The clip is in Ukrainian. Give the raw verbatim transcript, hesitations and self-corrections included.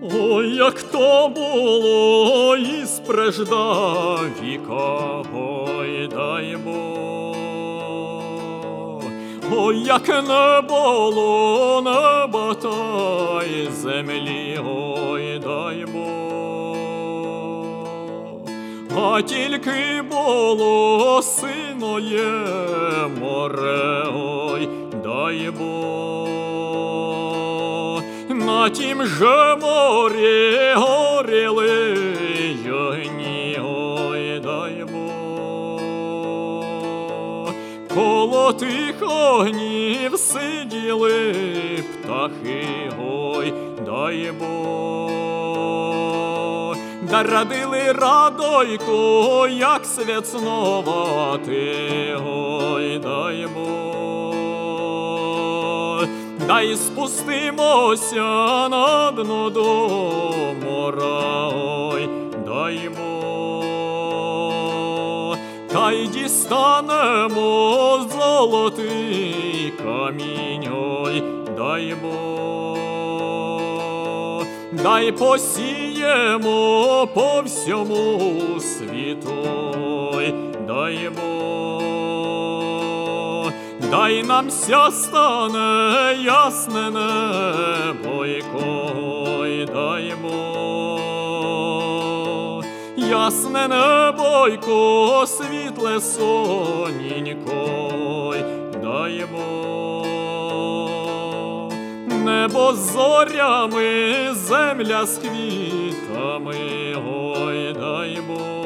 Ой, як то було із прежда віка, ой, дай Бог. Ой, як не було неба та й землі, ой, дай Бог. А тільки було синоє море, ой, дай Бог. На тім же морі горіли огні, ой, дай Бог. Коло тих огнів сиділи птахи, ой, дай Бог. Да радили радойко, як свяцновати, ой, дай Бог. Дай спустимося на дно до мора, ой, дай Бог. Та й дістанемо золотий камінь, ой, дай Бог. Дай посіємо по всьому світу, ой, дай Бог. Дай нам ся стане ясне небо, ой, дай Бог. Ясне небойко, світле соненько, ой, дай Бог. Небо з зорями, земля з квітами, ой, дай Бог.